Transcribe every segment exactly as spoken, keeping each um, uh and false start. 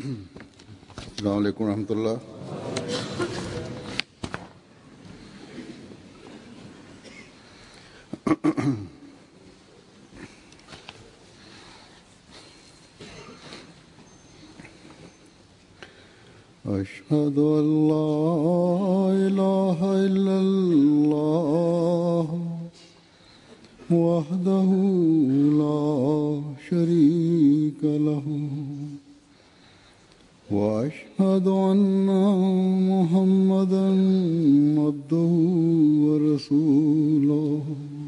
السلام علیکم ورحمۃ اللہ. اشہد ان لا الہ الا اللہ وحدہ لا شریک لہ واشهد ان محمدا عبده ورسوله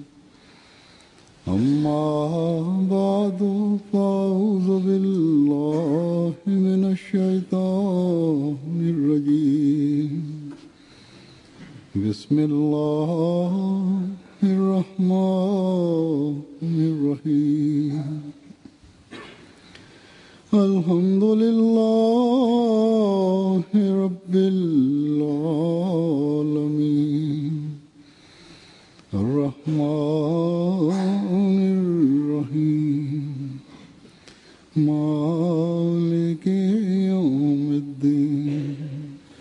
اما بعد فاعوذ بالله من الشیطان الرجیم بسم اللہ الرحمن الرحیم الحمد للہ رب العالمین الرحمن الرحیم مالک یوم الدین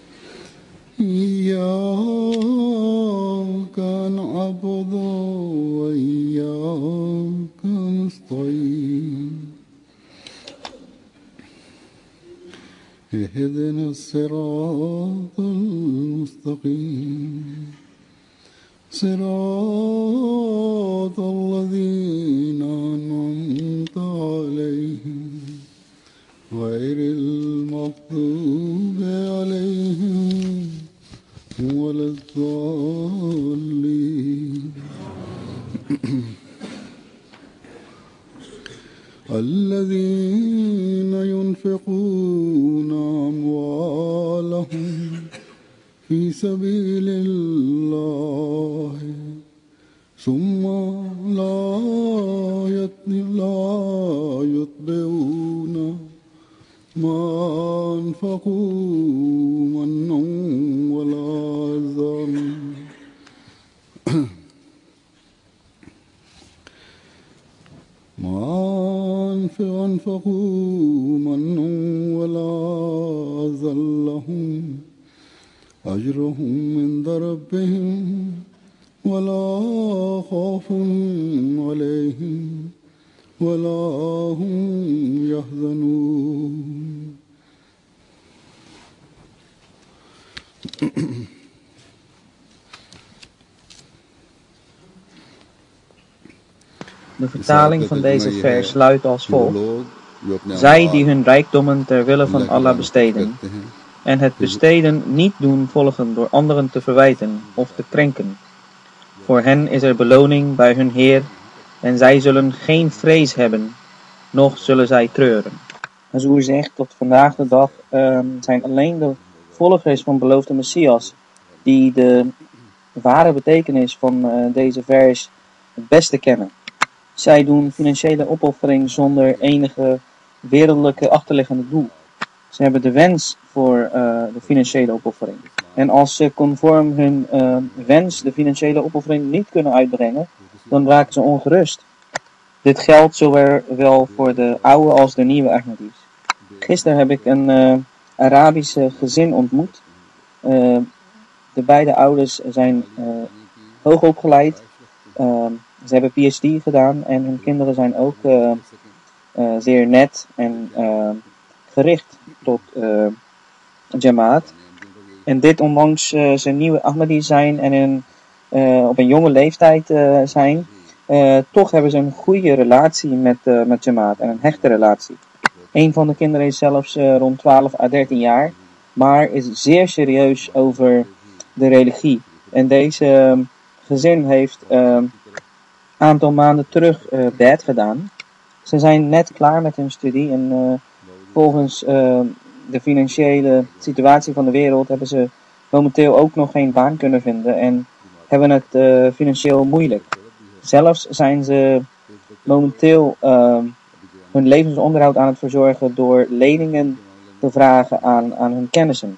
ایاک نعبد وایاک نستعین اهدنا الصراط المستقيم صراط الذين أنعمت عليهم غير المغضوب عليهم ولا الضالين الذين ينفقون أموالهم في سبيل الله ثم لا يتبعون ما أنفقوا منا ولا أذى ما أنفقوا منا ولا أذى لهم أجرهم عند ربهم ولا خوف عليهم ولا هم يحزنون. De vertaling van deze vers luidt als volgt: zij die hun rijkdommen ter wille van Allah besteden en het besteden niet doen volgen door anderen te verwijten of te krenken. Voor hen is er beloning bij hun Heer en zij zullen geen vrees hebben, noch zullen zij treuren. Hazur zegt, tot vandaag de dag uh, zijn alleen de volgers van beloofde Messias die de ware betekenis van uh, deze vers het beste kennen. Zij doen financiële opoffering zonder enige wereldlijke achterliggende doel. Ze hebben de wens voor uh, de financiële opoffering. En als ze conform hun uh, wens de financiële opoffering niet kunnen uitbrengen, dan raken ze ongerust. Dit geldt zowel voor de oude als de nieuwe Ahmadis. Gisteren heb ik een uh, Arabische gezin ontmoet. Uh, de beide ouders zijn uh, hoog opgeleid. Uh, ze hebben P H D gedaan en hun kinderen zijn ook uh, uh, zeer net en uh, gericht tot uh, Jamaat. En dit ondanks uh, ze nieuwe Ahmadi zijn en in, uh, op een jonge leeftijd uh, zijn, uh, toch hebben ze een goede relatie met, uh, met Jamaat en een hechte relatie. Een van de kinderen is zelfs uh, rond twaalf à dertien jaar, maar is zeer serieus over de religie. En deze uh, gezin heeft een uh, aantal maanden terug uh, bed gedaan. Ze zijn net klaar met hun studie en uh, volgens uh, de financiële situatie van de wereld hebben ze momenteel ook nog geen baan kunnen vinden en hebben het uh, financieel moeilijk. Zelfs zijn ze momenteel uh, hun levensonderhoud aan het verzorgen door leningen te vragen aan, aan hun kennissen.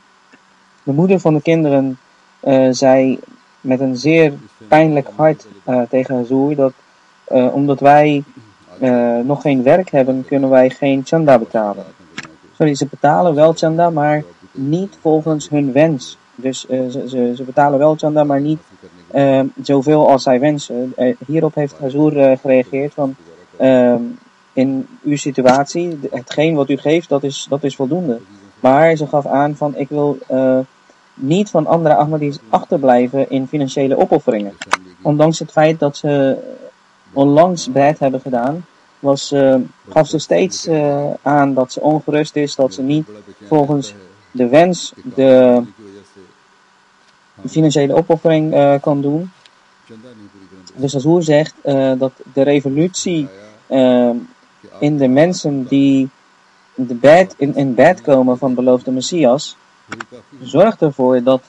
De moeder van de kinderen uh, zei met een zeer pijnlijk hart uh, tegen Hazur dat uh, omdat wij uh, nog geen werk hebben, kunnen wij geen chanda betalen. sorry, ze betalen wel chanda, maar niet volgens hun wens. Dus uh, ze, ze, ze betalen wel chanda, maar niet uh, zoveel als zij wensen. Uh, hierop heeft Hazur uh, gereageerd van, uh, in uw situatie, hetgeen wat u geeft, dat is, dat is voldoende. Maar ze gaf aan van, ik wil uh, niet van andere Ahmadis achterblijven in financiële opofferingen. Ondanks het feit dat ze onlangs bad hebben gedaan, was, uh, gaf ze steeds uh, aan dat ze ongerust is, dat ze niet volgens de wens de financiële opoffering uh, kan doen. Dus Hazur zegt uh, dat de revolutie uh, in de mensen die de bad, in, in bad komen van beloofde Messias, zorgt ervoor dat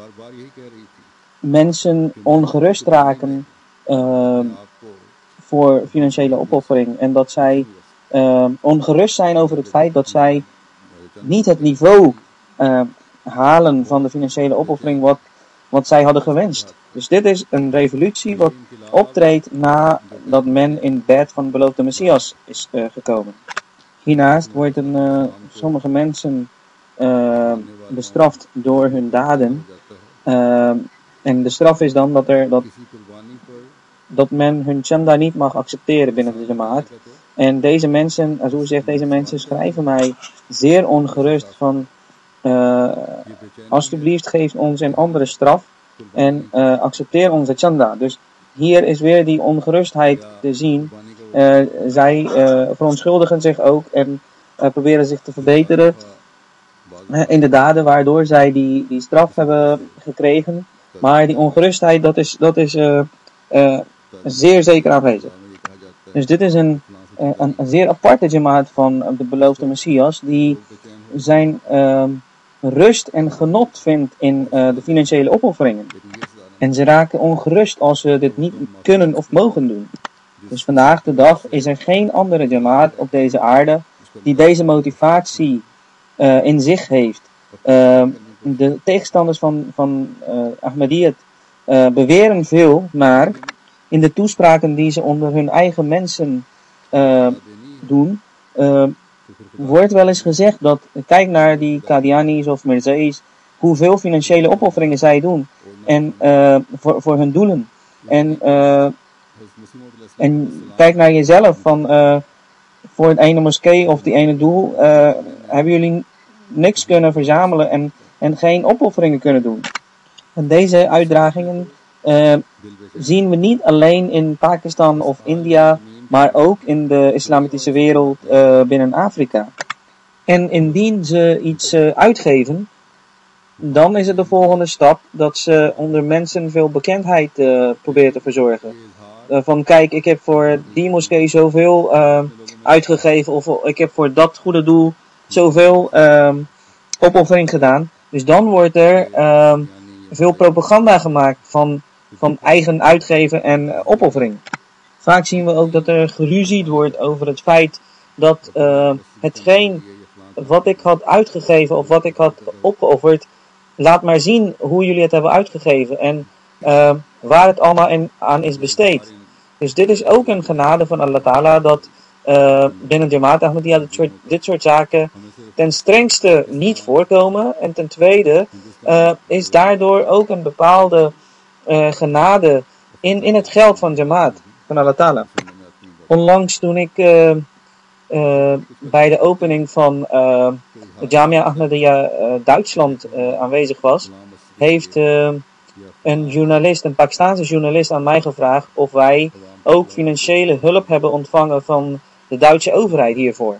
mensen ongerust raken uh, voor financiële opoffering. En dat zij uh, ongerust zijn over het feit dat zij niet het niveau uh, halen van de financiële opoffering wat, wat zij hadden gewenst. Dus dit is een revolutie wat optreedt nadat men in bed van de beloofde Messias is uh, gekomen. Hiernaast worden uh, sommige mensen uh, bestraft door hun daden. Uh, en de straf is dan dat, er, dat, dat men hun chanda niet mag accepteren binnen de jamaat. En deze mensen, als u zegt, deze mensen schrijven mij zeer ongerust van uh, alsjeblieft geef ons een andere straf en uh, accepteer onze chanda. Dus hier is weer die ongerustheid te zien. Uh, zij uh, verontschuldigen zich ook en uh, proberen zich te verbeteren uh, in de daden waardoor zij die, die straf hebben gekregen. Maar die ongerustheid, dat is, dat is uh, uh, zeer zeker aanwezig. Dus dit is een, uh, een, een zeer aparte jamaat van de beloofde Messias, die zijn uh, rust en genot vindt in uh, de financiële opofferingen. En ze raken ongerust als ze dit niet kunnen of mogen doen. Dus vandaag de dag is er geen andere jamaat op deze aarde die deze motivatie uh, in zich heeft. Uh, de tegenstanders van, van uh, Ahmadiyyat uh, beweren veel, maar in de toespraken die ze onder hun eigen mensen uh, doen, uh, wordt wel eens gezegd dat, kijk naar die Qadianis of Mirzais, hoeveel financiële opofferingen zij doen en uh, voor, voor hun doelen. En, uh, en kijk naar jezelf, van uh, voor het ene moskee of die ene doel uh, hebben jullie niks kunnen verzamelen en, en geen opofferingen kunnen doen. En deze uitdagingen uh, zien we niet alleen in Pakistan of India, maar ook in de islamitische wereld uh, binnen Afrika. En indien ze iets uh, uitgeven, dan is het de volgende stap dat ze onder mensen veel bekendheid uh, proberen te verzorgen. Uh, van kijk, ik heb voor die moskee zoveel uh, uitgegeven, of ik heb voor dat goede doel zoveel uh, opoffering gedaan. Dus dan wordt er uh, veel propaganda gemaakt van, van eigen uitgeven en uh, opoffering. Vaak zien we ook dat er geruzied wordt over het feit dat uh, hetgeen wat ik had uitgegeven of wat ik had opgeofferd, laat maar zien hoe jullie het hebben uitgegeven en uh, waar het allemaal in, aan is besteed. Dus dit is ook een genade van Allah Ta'ala, dat uh, binnen Jamaat Ahmadiyya dit soort, dit soort zaken ten strengste niet voorkomen. En ten tweede uh, is daardoor ook een bepaalde uh, genade in, in het geld van Jamaat van Allah Ta'ala. Onlangs toen ik uh, uh, bij de opening van uh, Jamia Ahmadiyya uh, Duitsland uh, aanwezig was, heeft uh, een journalist, een Pakistaanse journalist aan mij gevraagd of wij ook financiële hulp hebben ontvangen van de Duitse overheid hiervoor.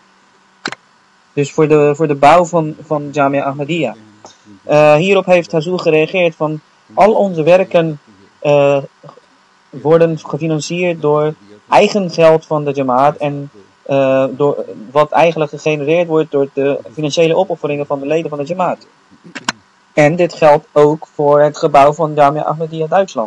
Dus voor de, voor de bouw van, van Jamia Ahmadiyya. Uh, hierop heeft Hazur gereageerd van al onze werken uh, worden gefinancierd door eigen geld van de Jamaat en uh, door wat eigenlijk gegenereerd wordt door de financiële opofferingen van de leden van de Jamaat. En dit geldt ook voor het gebouw van Jamia Ahmadiyya Duitsland.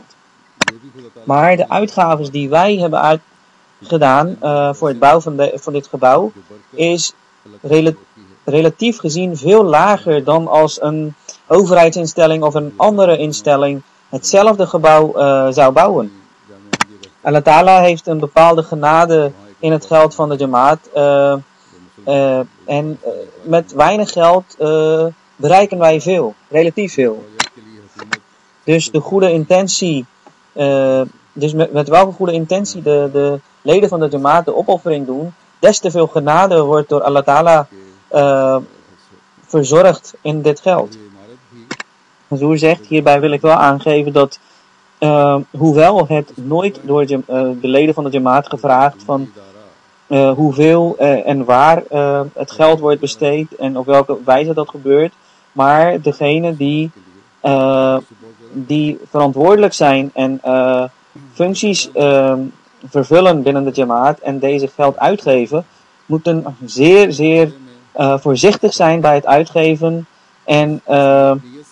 Maar de uitgaven die wij hebben uitgedaan uh, voor het bouwen van, de, van dit gebouw is rela- relatief gezien veel lager dan als een overheidsinstelling of een andere instelling hetzelfde gebouw uh, zou bouwen. Allah Ta'ala heeft een bepaalde genade in het geld van de Jamaat uh, Uh, en uh, met weinig geld uh, bereiken wij veel, relatief veel. Dus de goede intentie, uh, dus met, met welke goede intentie de, de leden van de Jamaat de opoffering doen, des te veel genade wordt door Allah Ta'ala uh, verzorgd in dit geld. Hazur zegt, hierbij wil ik wel aangeven dat uh, hoewel het nooit door uh, de leden van de Jamaat gevraagd van uh, hoeveel uh, en waar uh, het geld wordt besteed en op welke wijze dat gebeurt, maar degene die, uh, die verantwoordelijk zijn en uh, functies uh, vervullen binnen de Jamaat en deze geld uitgeven, moeten zeer, zeer uh, voorzichtig zijn bij het uitgeven en uh,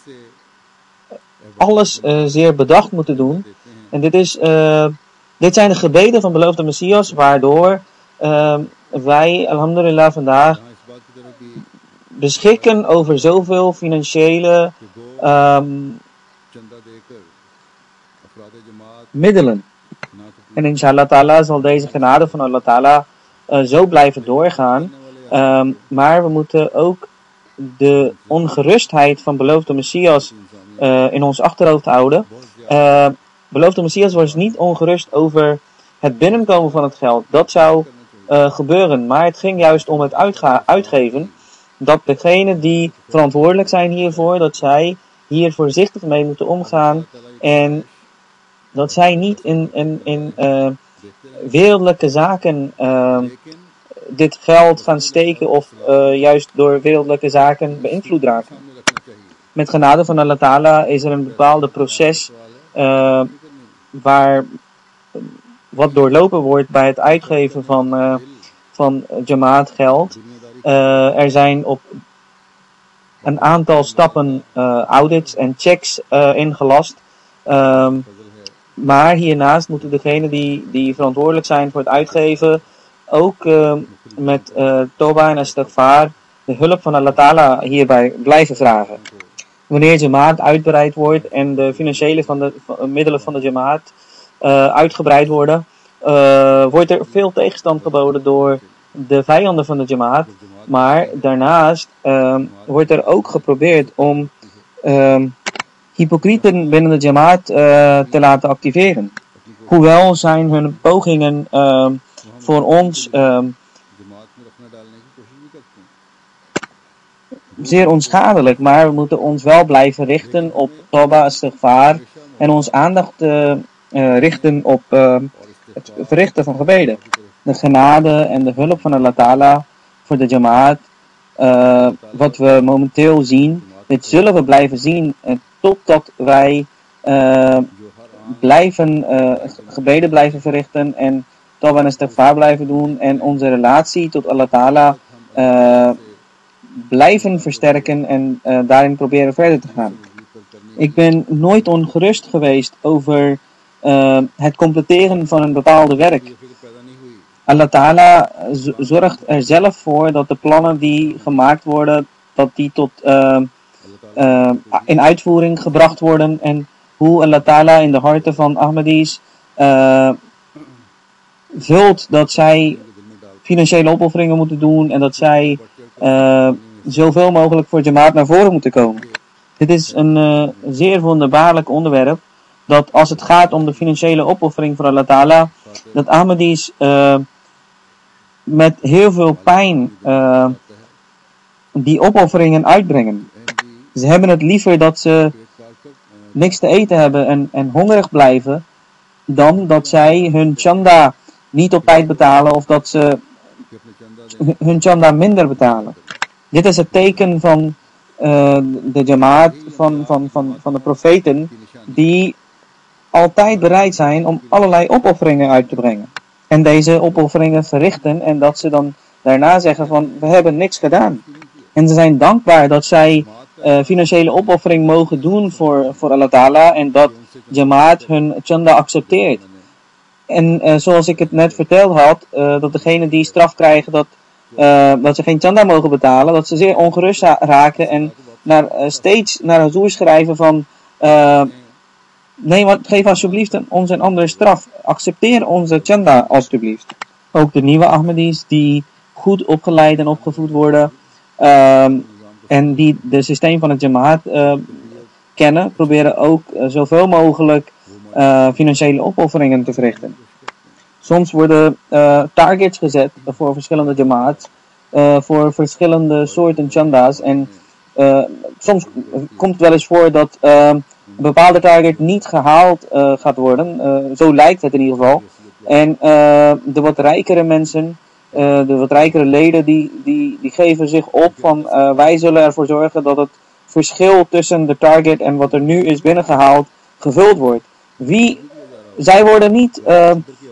alles uh, zeer bedacht moeten doen. En dit, is, uh, dit zijn de gebeden van beloofde Messias, waardoor uh, wij, alhamdulillah, vandaag beschikken over zoveel financiële um, middelen. En inshallah ta'ala zal deze genade van Allah ta'ala uh, zo blijven doorgaan. Um, maar we moeten ook de ongerustheid van beloofde Messias uh, in ons achterhoofd houden. Uh, beloofde Messias was niet ongerust over het binnenkomen van het geld. Dat zou uh, gebeuren. Maar het ging juist om het uitga- uitgeven. Dat degenen die verantwoordelijk zijn hiervoor, dat zij hier voorzichtig mee moeten omgaan. En dat zij niet in, in, in uh, wereldlijke zaken uh, dit geld gaan steken of uh, juist door wereldlijke zaken beïnvloed raken. Met genade van Allah Ta'ala is er een bepaalde proces uh, waar wat doorlopen wordt bij het uitgeven van, uh, van Jamaat geld. Uh, er zijn op een aantal stappen uh, audits en checks uh, ingelast. Um, maar hiernaast moeten degenen die, die verantwoordelijk zijn voor het uitgeven ook uh, met uh, Toba en Istighfar de hulp van Allah Ta'ala hierbij blijven vragen. Wanneer Jamaat uitbreid wordt en de financiële van de, van, middelen van de Jamaat uh, uitgebreid worden, uh, wordt er veel tegenstand geboden door de vijanden van de Jamaat. Maar daarnaast uh, wordt er ook geprobeerd om uh, hypocrieten binnen de Jamaat uh, te laten activeren. Hoewel zijn hun pogingen uh, voor ons uh, zeer onschadelijk, maar we moeten ons wel blijven richten op Tawba, Istighfar en ons aandacht uh, uh, richten op uh, het verrichten van gebeden. De genade en de hulp van Allah Ta'ala voor de Jamaat, uh, wat we momenteel zien, dit zullen we blijven zien uh, totdat wij uh, blijven uh, gebeden blijven verrichten en Tawba en Istighfar blijven doen en onze relatie tot Allah Ta'ala uh, blijven versterken en uh, daarin proberen verder te gaan. Ik ben nooit ongerust geweest over uh, het completeren van een bepaalde werk. Allah Ta'ala z- zorgt er zelf voor dat de plannen die gemaakt worden, dat die tot uh, uh, in uitvoering gebracht worden en hoe Allah Ta'ala in de harten van Ahmadis uh, vult dat zij financiële opofferingen moeten doen en dat zij uh, zoveel mogelijk voor Jamaat naar voren moeten komen. Dit is een uh, zeer wonderbaarlijk onderwerp, dat als het gaat om de financiële opoffering voor Allah Ta'ala, dat Ahmadis uh, met heel veel pijn uh, die opofferingen uitbrengen. Ze hebben het liever dat ze niks te eten hebben en, en hongerig blijven, dan dat zij hun chanda niet op tijd betalen of dat ze hun chanda minder betalen. Dit is het teken van uh, de Jamaat, van, van, van, van de profeten, die altijd bereid zijn om allerlei opofferingen uit te brengen. En deze opofferingen verrichten en dat ze dan daarna zeggen van, we hebben niks gedaan. En ze zijn dankbaar dat zij uh, financiële opoffering mogen doen voor, voor Allah Ta'ala en dat Jamaat hun chanda accepteert. En uh, zoals ik het net verteld had, uh, dat degenen die straf krijgen dat, uh, dat ze geen chanda mogen betalen, dat ze zeer ongerust raken en naar, uh, steeds naar Hazur schrijven van, uh, nee, wat, geef alsjeblieft een, ons een andere straf. Accepteer onze chanda alsjeblieft. Ook de nieuwe Ahmadis die goed opgeleid en opgevoed worden. Um, en die de systeem van het Jamaat uh, kennen, proberen ook uh, zoveel mogelijk uh, financiële opofferingen te verrichten. Soms worden uh, targets gezet voor verschillende Jamaats, uh, voor verschillende soorten chanda's. En uh, soms komt het wel eens voor dat uh, een bepaalde target niet gehaald uh, gaat worden. Uh, zo lijkt het in ieder geval. En uh, de wat rijkere mensen, uh, de wat rijkere leden, die, die, die geven zich op van uh, wij zullen ervoor zorgen dat het verschil tussen de target en wat er nu is binnengehaald gevuld wordt. Wie, zij worden niet uh,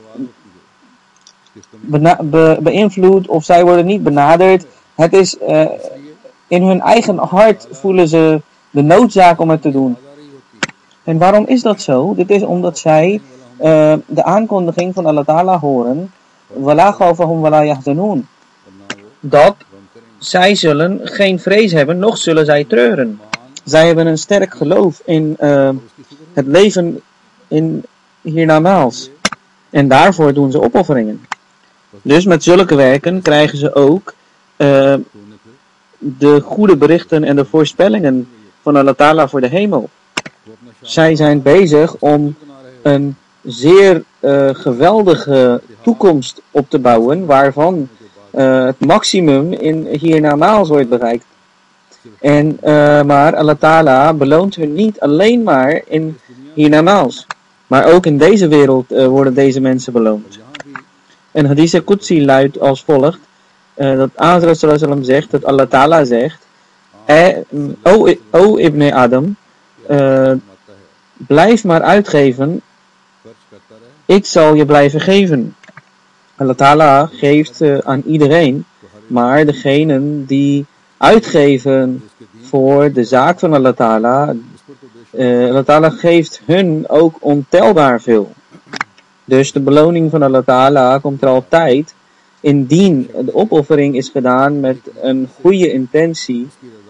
bena- be- beïnvloed of zij worden niet benaderd. Het is uh, in hun eigen hart voelen ze de noodzaak om het te doen. En waarom is dat zo? Dit is omdat zij uh, de aankondiging van Allah Ta'ala horen. Wala khawfahum wala yahzanun. Dat zij zullen geen vrees hebben, noch zullen zij treuren. Zij hebben een sterk geloof in uh, het leven in hiernamaals. En daarvoor doen ze opofferingen. Dus met zulke werken krijgen ze ook uh, de goede berichten en de voorspellingen van Allah Ta'ala voor de hemel. Zij zijn bezig om een zeer uh, geweldige toekomst op te bouwen, waarvan uh, het maximum in hiernamaals wordt bereikt. En, uh, maar Allah Ta'ala beloont hun niet alleen maar in hiernamaals, maar ook in deze wereld uh, worden deze mensen beloond. En Hadith Qudsi luidt als volgt, uh, dat Azra sallallahu alaihi wasallam zegt, dat Allah Ta'ala zegt, eh, o, o Ibn Adam, uh, blijf maar uitgeven, ik zal je blijven geven. Allah Ta'ala geeft uh, aan iedereen, maar degenen die uitgeven voor de zaak van Allah Ta'ala, uh, Allah Ta'ala geeft hun ook ontelbaar veel. Dus de beloning van Allah Ta'ala komt er altijd, indien de opoffering is gedaan met een goede intentie.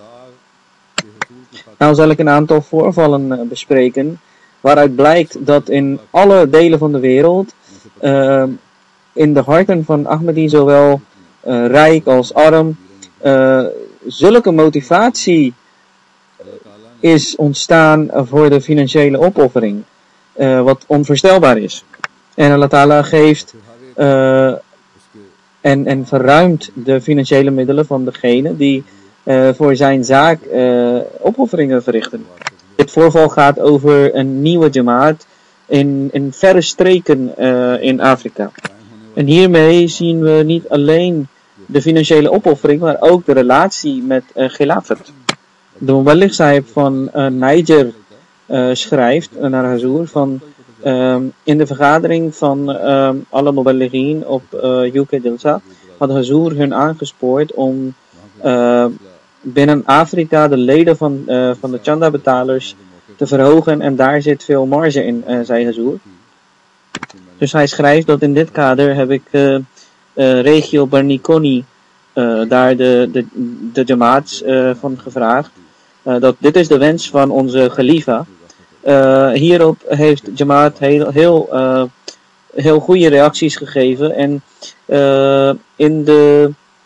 Nou zal ik een aantal voorvallen bespreken, waaruit blijkt dat in alle delen van de wereld, uh, in de harten van Ahmadi, zowel uh, rijk als arm, uh, zulke motivatie is ontstaan voor de financiële opoffering, uh, wat onvoorstelbaar is. En Allah Ta'ala geeft uh, en, en verruimt de financiële middelen van degene die uh, voor zijn zaak uh, opofferingen verrichten. Dit voorval gaat over een nieuwe jamaat in, in verre streken uh, in Afrika. En hiermee zien we niet alleen de financiële opoffering, maar ook de relatie met uh, Khilafat. De Muballigh Sahib van uh, Niger uh, schrijft uh, naar Hazur van uh, in de vergadering van uh, alle Muballighin op uh, U K Delta had Hazur hun aangespoord om uh, binnen Afrika de leden van, uh, van de Chanda-betalers te verhogen en daar zit veel marge in, uh, zei Hazur. Dus hij schrijft dat in dit kader heb ik uh, uh, regio Barnikoni uh, daar de, de, de jamaats uh, van gevraagd. Uh, dat dit is de wens van onze Khalifa. Uh, hierop heeft Jamaat heel, heel, uh, heel goede reacties gegeven. En uh, in de,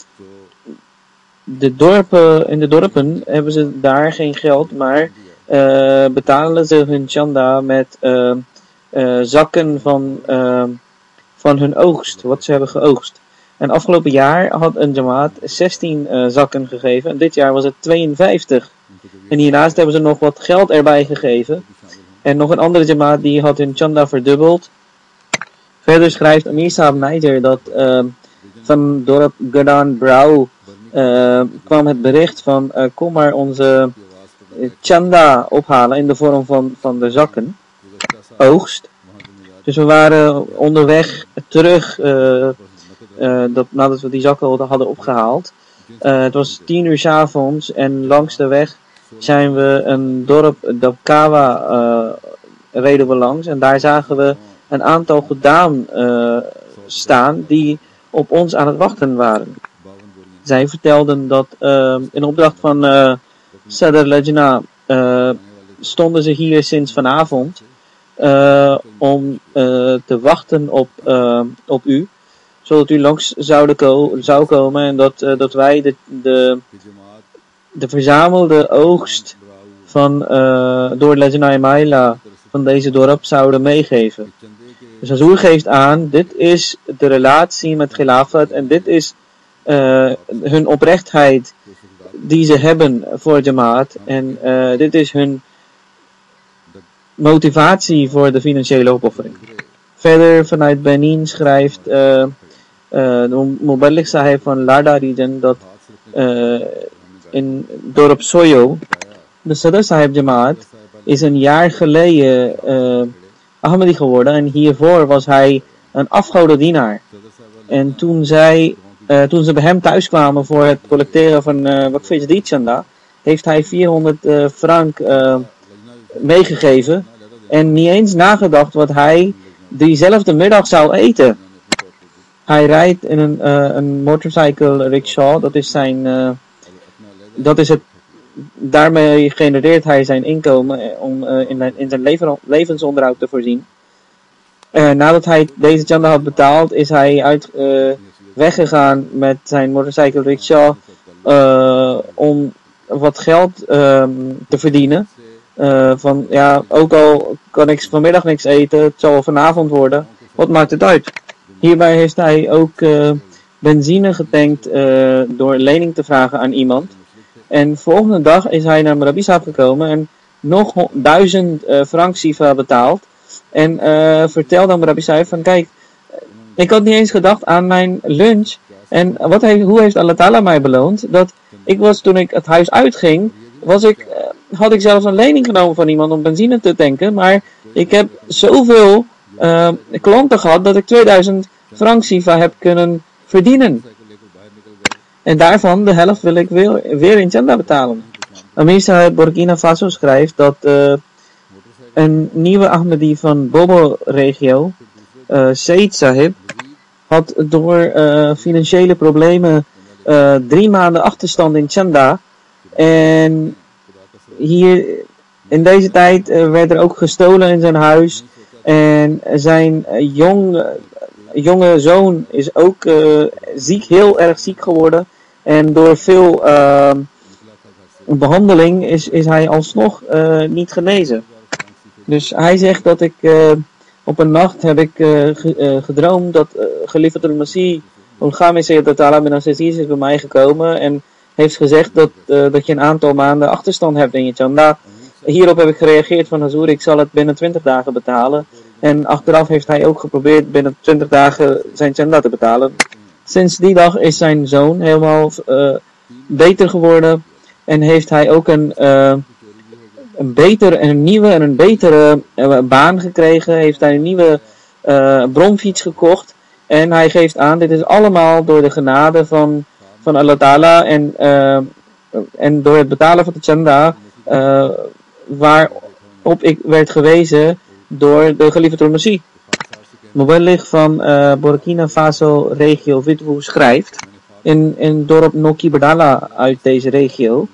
de dorpen, in de dorpen hebben ze daar geen geld, maar uh, betalen ze hun chanda met uh, uh, zakken van, uh, van hun oogst, wat ze hebben geoogst. En afgelopen jaar had een Jamaat zestien uh, zakken gegeven en dit jaar was het tweeënvijftig. En hiernaast hebben ze nog wat geld erbij gegeven. En nog een andere Jamaat die had hun chanda verdubbeld. Verder schrijft Amir Sahab Niger dat uh, van dorp Gadan Brau uh, kwam het bericht van uh, kom maar onze uh, chanda ophalen in de vorm van, van de zakken. Oogst. Dus we waren onderweg terug uh, uh, dat, nadat we die zakken hadden opgehaald. Uh, het was tien uur 's avonds en langs de weg zijn we een dorp, Dabkawa, uh, reden we langs. En daar zagen we een aantal gedaan uh, staan die op ons aan het wachten waren. Zij vertelden dat uh, in opdracht van uh, Sadr Lajna uh, stonden ze hier sinds vanavond uh, om uh, te wachten op, uh, op u. zodat u langs zouden ko- zou komen en dat, uh, dat wij de, de, de verzamelde oogst van uh, door Lejanai Maila van deze dorp zouden meegeven. Dus Hazur geeft aan, dit is de relatie met Khilafat en dit is uh, hun oprechtheid die ze hebben voor Jamaat en uh, dit is hun motivatie voor de financiële opoffering. Verder vanuit Benin schrijft uh, uh, de Muballigh Sahib van Larda region dat uh, in dorp Soyo de Sadr Sahib Jamaat is een jaar geleden uh, Ahmadi geworden en hiervoor was hij een afgodendienaar. En toen, zij, uh, toen ze bij hem thuis kwamen voor het collecteren van uh, Waqf Jadid Chanda, heeft hij vierhonderd uh, frank uh, meegegeven en niet eens nagedacht wat hij diezelfde middag zou eten. Hij rijdt in een, uh, een motorcycle rickshaw, dat is zijn, uh, dat is het, daarmee genereert hij zijn inkomen om uh, in, in zijn leven, levensonderhoud te voorzien. Uh, nadat hij deze chanda had betaald, is hij uit, uh, weggegaan met zijn motorcycle rickshaw uh, om wat geld uh, te verdienen. Uh, van ja, ook al kan ik vanmiddag niks eten, het zal vanavond worden, wat maakt het uit? Hierbij heeft hij ook uh, benzine getankt uh, door lening te vragen aan iemand. En volgende dag is hij naar Marabi Sahib gekomen en nog duizend uh, frank sifa betaald. En uh, vertelde aan Marabi Sahib van kijk, ik had niet eens gedacht aan mijn lunch. En wat heeft, hoe heeft Allah Ta'ala mij beloond? Dat ik was toen ik het huis uitging, was ik, uh, had ik zelfs een lening genomen van iemand om benzine te tanken. Maar ik heb zoveel uh, klanten gehad dat ik tweeduizend frank sifa heb kunnen verdienen. En daarvan de helft wil ik weer, weer in chanda betalen. Amir Sahib Burkina Faso schrijft dat uh, een nieuwe Ahmadi van Bobo-regio, uh, Said Sahib, had door uh, financiële problemen uh, drie maanden achterstand in chanda. En hier in deze tijd uh, werd er ook gestolen in zijn huis. En zijn uh, jong, uh, jonge zoon is ook uh, ziek, heel erg ziek geworden. En door veel uh, behandeling is, is hij alsnog uh, niet genezen. Dus hij zegt dat ik uh, op een nacht heb ik uh, ge, uh, gedroomd dat uh, Khalifatul al-Masih Ul-Ghami Sayyid Ta'ala bin Aziz is bij mij gekomen en heeft gezegd dat, uh, dat je een aantal maanden achterstand hebt in je chanda. Hierop heb ik gereageerd van Hazur, ik zal het binnen twintig dagen betalen. En achteraf heeft hij ook geprobeerd binnen twintig dagen zijn chanda te betalen. Sinds die dag is zijn zoon helemaal uh, beter geworden en heeft hij ook een, uh, een beter en een nieuwe en een betere uh, baan gekregen. Heeft hij een nieuwe uh, bromfiets gekocht en hij geeft aan, dit is allemaal door de genade van, van Allah Ta'ala en, uh, en door het betalen van de chanda uh, waarop ik werd gewezen door de Khalifatul Masih. Muballigh van uh, Burkina Faso regio Witwu schrijft in, in dorp Noki Berdala uit deze regio.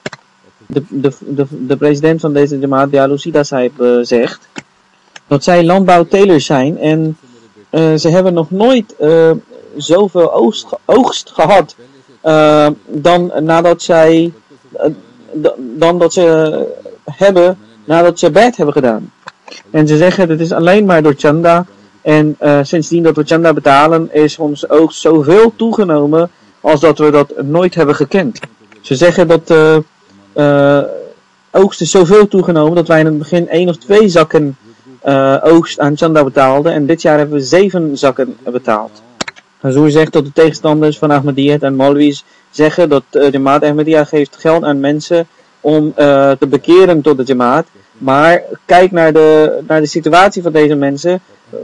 De, de, de, de president van deze Jamaat, de Alusida Sahib, uh, zegt dat zij landbouwtelers zijn en uh, ze hebben nog nooit uh, zoveel oogst, oogst gehad uh, dan nadat zij uh, d- dan dat ze hebben nadat ze bed hebben gedaan. En ze zeggen dat het is alleen maar door chanda. En uh, sindsdien dat we chanda betalen, is ons oogst zoveel toegenomen als dat we dat nooit hebben gekend. Ze zeggen dat de uh, uh, oogst is zoveel toegenomen dat wij in het begin één of twee zakken uh, oogst aan chanda betaalden. En dit jaar hebben we zeven zakken betaald. Hazur zegt dat de tegenstanders van Ahmadiyyat en Maulwis zeggen dat uh, de Jamaat Ahmadiyya geeft geld aan mensen om uh, te bekeren tot de Jamaat. Maar kijk naar de, naar de situatie van deze mensen.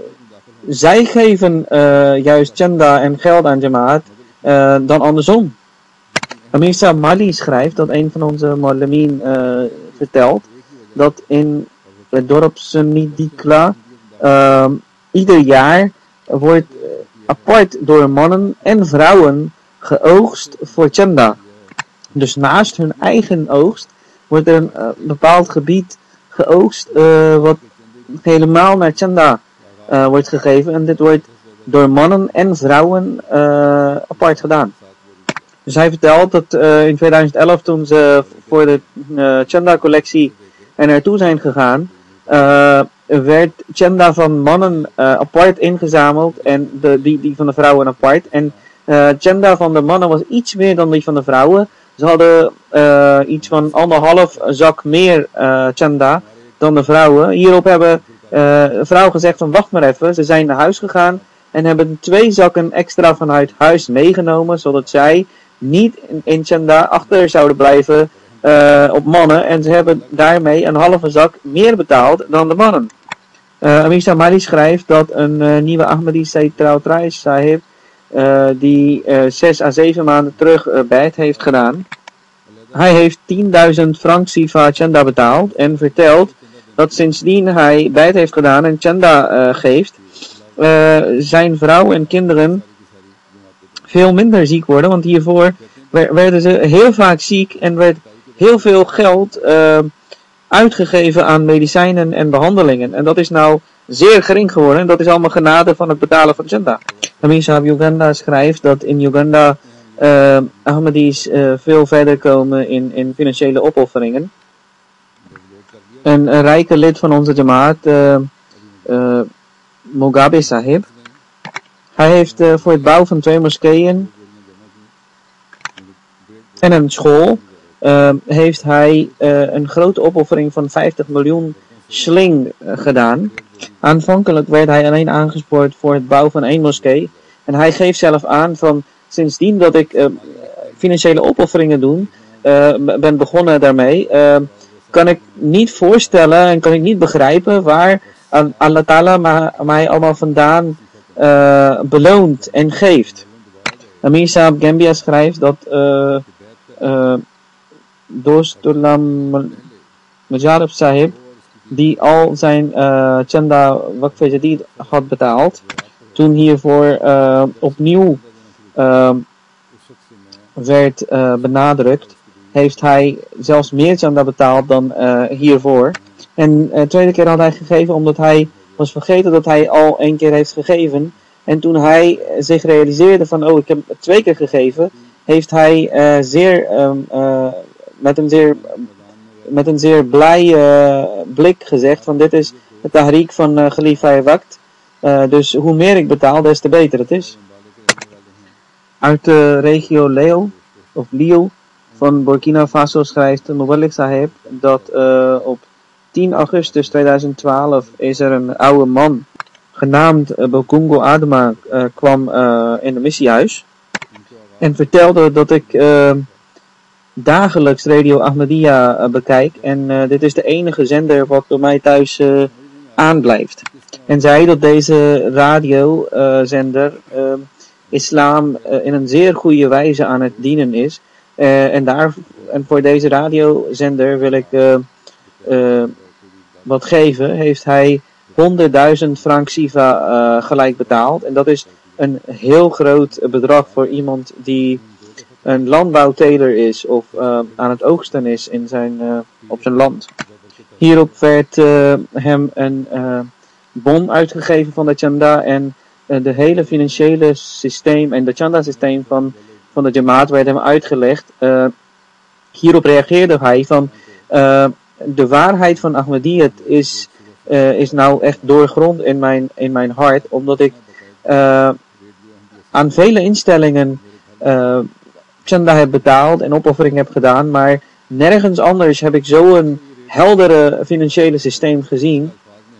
Zij geven uh, juist chanda en geld aan Jamaat uh, dan andersom. Amir Sahib Mali schrijft dat een van onze Malameen uh, vertelt dat in het dorp Senidikla uh, ieder jaar wordt uh, apart door mannen en vrouwen geoogst voor chanda. Dus naast hun eigen oogst wordt er een uh, bepaald gebied geoogst uh, wat helemaal naar chanda uh, wordt gegeven. En dit wordt door mannen en vrouwen uh, apart gedaan. Dus hij vertelt dat uh, in tweeduizend elf, toen ze voor de uh, Chanda-collectie er naartoe zijn gegaan, uh, werd Chanda van mannen uh, apart ingezameld en de, die, die van de vrouwen apart. En uh, Chanda van de mannen was iets meer dan die van de vrouwen. Ze hadden uh, iets van anderhalf zak meer uh, Chanda dan de vrouwen. Hierop hebben uh, de vrouwen gezegd van wacht maar even. Ze zijn naar huis gegaan en hebben twee zakken extra vanuit huis meegenomen, zodat zij niet in, in Chanda achter zouden blijven uh, op mannen. En ze hebben daarmee een halve zak meer betaald dan de mannen. Uh, Amir Samari schrijft dat een uh, nieuwe Ahmadi Sayyid Trautrai Sahib, uh, die uh, zes à zeven maanden terug uh, bijt heeft gedaan. Hij heeft tienduizend frank Sifa Chanda betaald en vertelt dat sindsdien hij bijt heeft gedaan en Chanda uh, geeft, uh, zijn vrouw en kinderen veel minder ziek worden, want hiervoor werden ze heel vaak ziek en werd heel veel geld uh, uitgegeven aan medicijnen en behandelingen. En dat is nou zeer gering geworden en dat is allemaal genade van het betalen van Chanda. Amir Sahib Uganda schrijft dat in Uganda uh, Ahmadis uh, veel verder komen in, in financiële opofferingen. Een, een rijke lid van onze Jamaat, uh, uh, Mugabe Sahib, hij heeft uh, voor het bouwen van twee moskeeën en een school uh, heeft hij uh, een grote opoffering van vijftig miljoen shilling uh, gedaan. Aanvankelijk werd hij alleen aangespoord voor het bouwen van één moskee. En hij geeft zelf aan van sindsdien dat ik uh, financiële opofferingen doe, uh, ben begonnen daarmee, uh, kan ik niet voorstellen en kan ik niet begrijpen waar Allah Ta'ala ma- mij allemaal vandaan uh, beloont en geeft. Amir Sahib Gambia schrijft dat uh, uh, Dostullah Mujarab Sahib, die al zijn uh, Chanda Waqf Jadid had betaald, toen hiervoor uh, opnieuw uh, werd uh, benadrukt, heeft hij zelfs meer Chanda betaald dan uh, hiervoor. En de uh, tweede keer had hij gegeven omdat hij was vergeten dat hij al één keer heeft gegeven. En toen hij zich realiseerde van oh ik heb het twee keer gegeven, heeft hij uh, zeer um, uh, met een zeer met een zeer blij uh, blik gezegd van dit is het tahrik van uh, Khalifa Waqt. Uh, dus hoe meer ik betaal, des te beter het is. Uit de regio Leo of Lio van Burkina Faso schrijft Mubarak Sahib dat uh, op tien augustus tweeduizend twaalf is er een oude man genaamd uh, Bokungo Adema uh, kwam uh, in het missiehuis en vertelde dat ik uh, dagelijks Radio Ahmadiyya uh, bekijk en uh, dit is de enige zender wat door mij thuis uh, aanblijft. En zei dat deze radiozender uh, uh, islam uh, in een zeer goede wijze aan het dienen is. Uh, en, daar, en voor deze radiozender wil ik uh, uh, wat geven. Heeft hij honderdduizend frank Sifa uh, gelijk betaald. En dat is een heel groot bedrag voor iemand die een landbouwteler is of uh, aan het oogsten is in zijn, uh, op zijn land. Hierop werd uh, hem een uh, bon uitgegeven van de Chanda en uh, de hele financiële systeem en de Chanda systeem van, van de Jamaat werd hem uitgelegd. Uh, hierop reageerde hij van uh, de waarheid van Ahmadiyyat is, uh, is nou echt doorgrond in mijn, in mijn hart, omdat ik uh, aan vele instellingen uh, Chanda heb betaald en opoffering heb gedaan, maar nergens anders heb ik zo'n heldere financiële systeem gezien.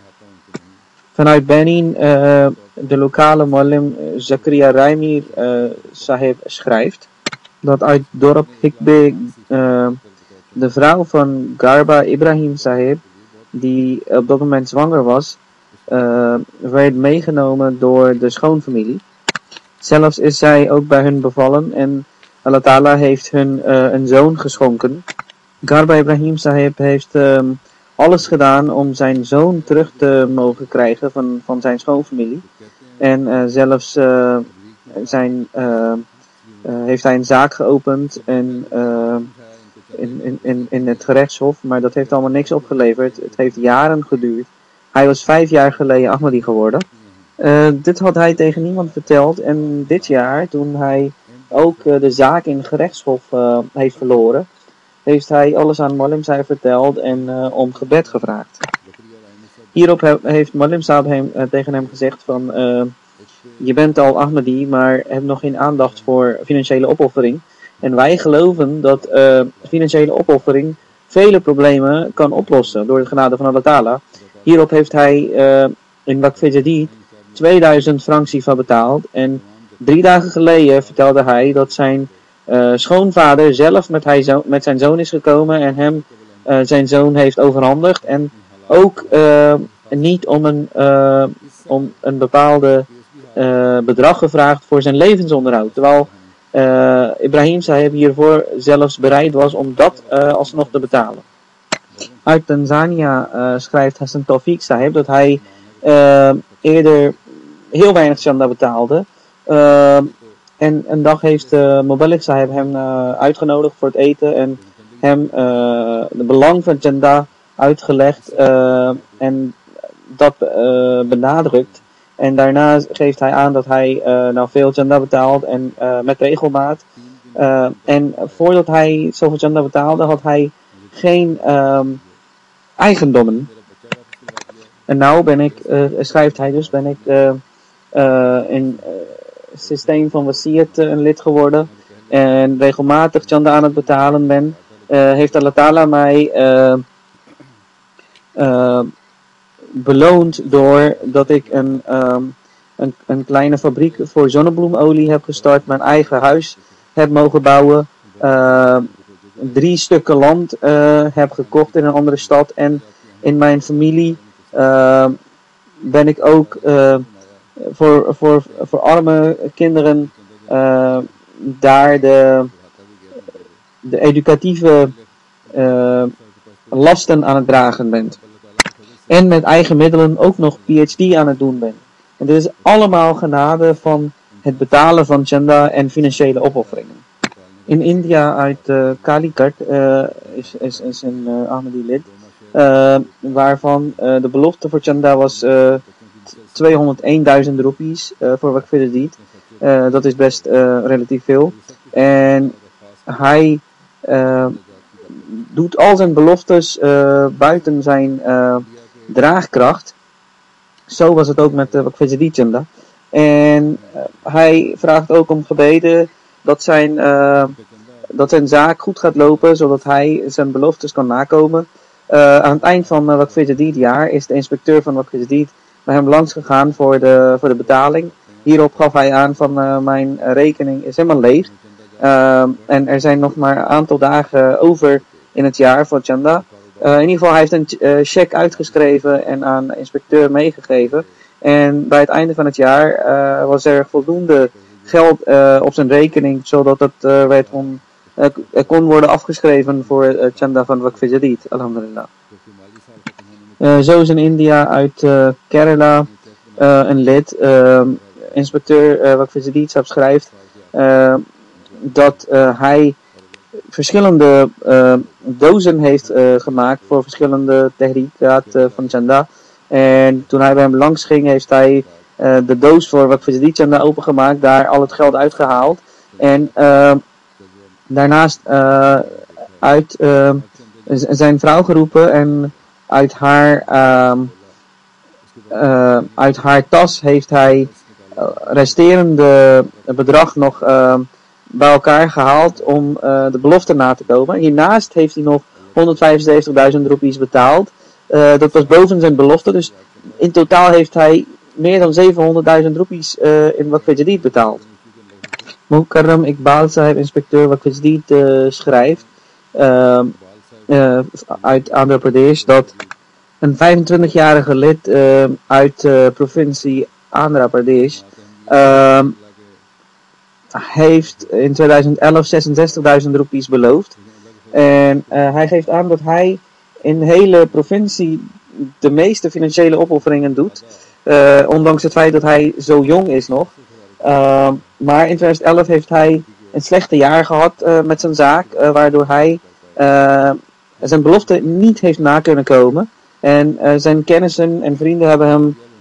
Vanuit Benin, uh, de lokale Muallim Zakaria Raimir uh, Sahib schrijft dat uit dorp Hikbe uh, de vrouw van Garba Ibrahim Sahib, die op dat moment zwanger was, uh, werd meegenomen door de schoonfamilie. Zelfs is zij ook bij hun bevallen en Allah Ta'ala heeft hun uh, een zoon geschonken. Garba Ibrahim Sahib heeft uh, alles gedaan om zijn zoon terug te mogen krijgen van, van zijn schoonfamilie. En uh, zelfs uh, zijn, uh, uh, heeft hij een zaak geopend en, uh, in, in, in, in het gerechtshof, maar dat heeft allemaal niks opgeleverd. Het heeft jaren geduurd. Hij was vijf jaar geleden Ahmadi geworden. Uh, dit had hij tegen niemand verteld en dit jaar, toen hij ook uh, de zaak in gerechtshof uh, heeft verloren, heeft hij alles aan Muallim Sahib verteld en uh, om gebed gevraagd. Hierop he- heeft Muallim Sahib hem, uh, tegen hem gezegd van, uh, je bent al Ahmadi, maar hebt nog geen aandacht voor financiële opoffering. En wij geloven dat uh, financiële opoffering vele problemen kan oplossen door de genade van Allah Ta'ala. Hierop heeft hij uh, in Waqf Jadid tweeduizend frank sifa betaald. En drie dagen geleden vertelde hij dat zijn uh, schoonvader zelf met, hij zo- met zijn zoon is gekomen en hem uh, zijn zoon heeft overhandigd. En ook uh, niet om een, uh, om een bepaalde uh, bedrag gevraagd voor zijn levensonderhoud. Terwijl uh, Ibrahim Sahib hiervoor zelfs bereid was om dat uh, alsnog te betalen. Uit Tanzania uh, schrijft Hassan Tawfiq Sahib dat hij uh, eerder heel weinig chanda betaalde. Uh, en een dag heeft uh, Mubalik Sahib hem uh, uitgenodigd voor het eten en hem uh, de belang van chanda uitgelegd uh, en dat uh, benadrukt. En daarna geeft hij aan dat hij uh, nou veel chanda betaalt en uh, met regelmaat. Uh, en voordat hij zoveel chanda betaalde had hij geen um, eigendommen. En nou ben ik, uh, schrijft hij dus, ben ik uh, uh, in het uh, systeem van Wasiyat uh, een lid geworden. En regelmatig chanda aan het betalen ben. Uh, heeft Allah Ta'ala mij uh, uh, beloond doordat ik een, um, een, een kleine fabriek voor zonnebloemolie heb gestart. Mijn eigen huis heb mogen bouwen. Uh, drie stukken land uh, heb gekocht in een andere stad. En in mijn familie uh, ben ik ook uh, voor, voor, voor arme kinderen uh, daar de, de educatieve uh, lasten aan het dragen ben. En met eigen middelen ook nog P H D aan het doen ben. En dit is allemaal genade van het betalen van chanda en financiële opofferingen. In India uit uh, Calicut uh, is, is, is een uh, Ahmadi lid. Uh, waarvan uh, de belofte voor chanda was uh, tweehonderdeenduizend roepies uh, voor Waqf Jadid. Uh, dat is best uh, relatief veel. En hij uh, doet al zijn beloftes uh, buiten zijn uh, draagkracht. Zo was het ook met uh, Waqf Jadid chanda. En uh, hij vraagt ook om gebeden dat zijn, uh, dat zijn zaak goed gaat lopen, zodat hij zijn beloftes kan nakomen. Uh, aan het eind van uh, Waqf Jadid jaar is de inspecteur van Waqf Jadid bij hem langs gegaan voor de, voor de betaling. Hierop gaf hij aan van uh, mijn rekening is helemaal leeg. Uh, en er zijn nog maar een aantal dagen over in het jaar voor chanda. Uh, in ieder geval, hij heeft een uh, cheque uitgeschreven en aan de inspecteur meegegeven. En bij het einde van het jaar uh, was er voldoende geld uh, op zijn rekening, zodat het uh, werd on, uh, kon worden afgeschreven voor uh, chanda van Waqf Jadid, alhamdulillah. Uh, zo is in India uit uh, Kerala uh, een lid, uh, inspecteur uh, Waqf Jadid schrijft uh, dat uh, hij verschillende uh, dozen heeft uh, gemaakt voor verschillende tehrikat uh, van chanda. En toen hij bij hem langs ging, heeft hij uh, de doos voor Waqf Jadid chanda opengemaakt, daar al het geld uitgehaald. En uh, daarnaast uh, uit uh, zijn vrouw geroepen en uit haar, uh, uh, uit haar tas heeft hij uh, resterende bedrag nog uh, bij elkaar gehaald om uh, de belofte na te komen. Hiernaast heeft hij nog honderdvijfenzeventigduizend roepies betaald. Uh, dat was boven zijn belofte, dus in totaal heeft hij meer dan zevenhonderdduizend roepies uh, in Waqf Jadid betaald. Mukarram Iqbal Sahib, inspecteur Waqf Jadid, uh, schrijft uh, uh, uit Andhra Pradesh dat een vijfentwintigjarige lid uh, uit de uh, provincie Andhra Pradesh uh, heeft in tweeduizend elf zesenzestigduizend roepies beloofd. En uh, hij geeft aan dat hij in de hele provincie de meeste financiële opofferingen doet. Uh, ondanks het feit dat hij zo jong is nog. Uh, maar in tweeduizend elf heeft hij een slechte jaar gehad uh, met zijn zaak. Uh, waardoor hij uh, zijn belofte niet heeft na kunnen komen. En uh, zijn kennissen en vrienden hebben hem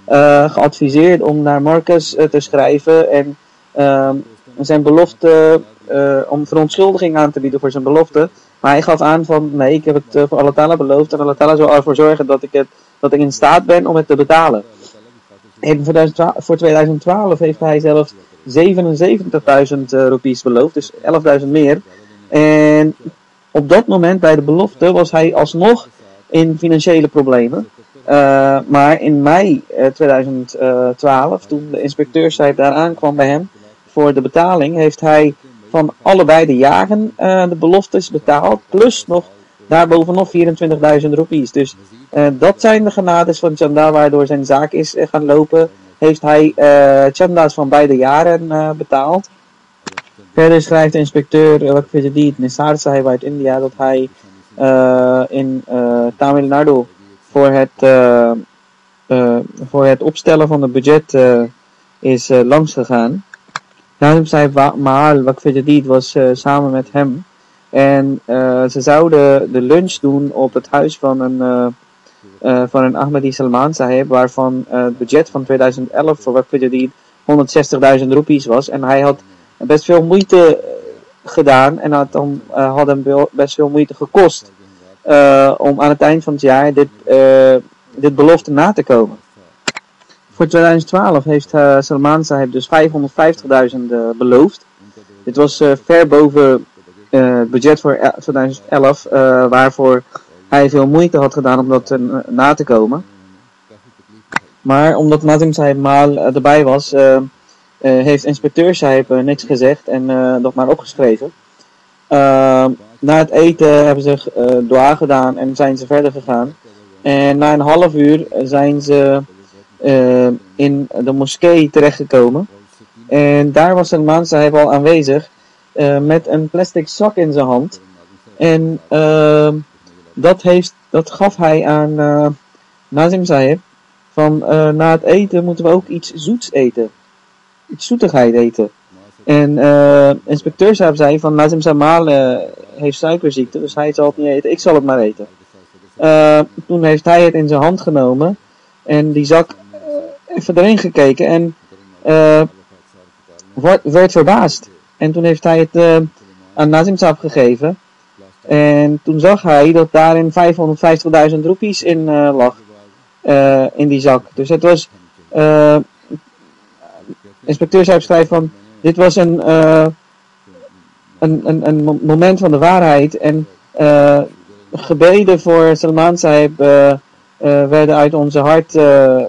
uh, geadviseerd om naar Marcus uh, te schrijven en uh, zijn belofte, uh, om verontschuldiging aan te bieden voor zijn belofte. Maar hij gaf aan van, nee, ik heb het uh, voor Allah Ta'ala beloofd en Allah Ta'ala zal ervoor zorgen dat ik, het, dat ik in staat ben om het te betalen. En voor twintig twaalf heeft hij zelfs zevenenzeventigduizend uh, roepies beloofd, dus elfduizend meer. En op dat moment bij de belofte was hij alsnog in financiële problemen. Uh, maar in mei uh, twintig twaalf, toen de inspecteurscijf daar aankwam bij hem voor de betaling, heeft hij van allebei de jaren uh, de beloftes betaald, plus nog daarbovenop vierentwintigduizend roepies. Dus uh, dat zijn de genades van Chanda, waardoor zijn zaak is uh, gaan lopen. Heeft hij uh, Chanda's van beide jaren uh, betaald. Verder schrijft de inspecteur uh, Waqf Jadid Nisar Sahib uit India dat hij uh, in uh, Tamil Nadu voor het, uh, uh, voor het opstellen van het budget uh, is uh, langs gegaan. Nazim Sahib Mahal Waqf Jadid was uh, samen met hem. En uh, ze zouden de lunch doen op het huis van een, uh, uh, van een Ahmadi Salman Sahib, waarvan uh, het budget van twintig elf voor Waqf Jadid honderdzestigduizend roepies was. En hij had best veel moeite gedaan en had, dan, uh, had hem best veel moeite gekost uh, om aan het eind van het jaar dit, uh, dit belofte na te komen. Voor twintig twaalf heeft uh, Salman Sahib dus vijfhonderdvijftigduizend uh, beloofd. Dit was uh, ver boven uh, het budget voor twintig elf, uh, waarvoor hij veel moeite had gedaan om dat uh, na te komen. Maar omdat Nazim Sahib Maal uh, erbij was, uh, uh, heeft inspecteur Sahib uh, niks gezegd en uh, dat maar opgeschreven. Uh, na het eten hebben ze uh, dua gedaan en zijn ze verder gegaan. En na een half uur zijn ze uh, in de moskee terechtgekomen. En daar was Salman Sahib al aanwezig uh, met een plastic zak in zijn hand. En uh, dat, heeft, dat gaf hij aan uh, Nazim Sahib. Van uh, na het eten moeten we ook iets zoets eten. Iets zoetigheid eten. En uh, inspecteur Sahib zei van Nazim Sahib uh, heeft suikerziekte, dus hij zal het niet eten, ik zal het maar eten. Uh, toen heeft hij het in zijn hand genomen en die zak uh, even erin gekeken en uh, werd, werd verbaasd. En toen heeft hij het uh, aan Nazim Sahib gegeven. En toen zag hij dat daarin vijfhonderdvijftigduizend roepies in uh, lag. Uh, in die zak. Dus het was uh, inspecteur Sahib schrijft van dit was een, uh, een, een, een moment van de waarheid en uh, gebeden voor Salman Sahib uh, uh, werden uit onze hart uh,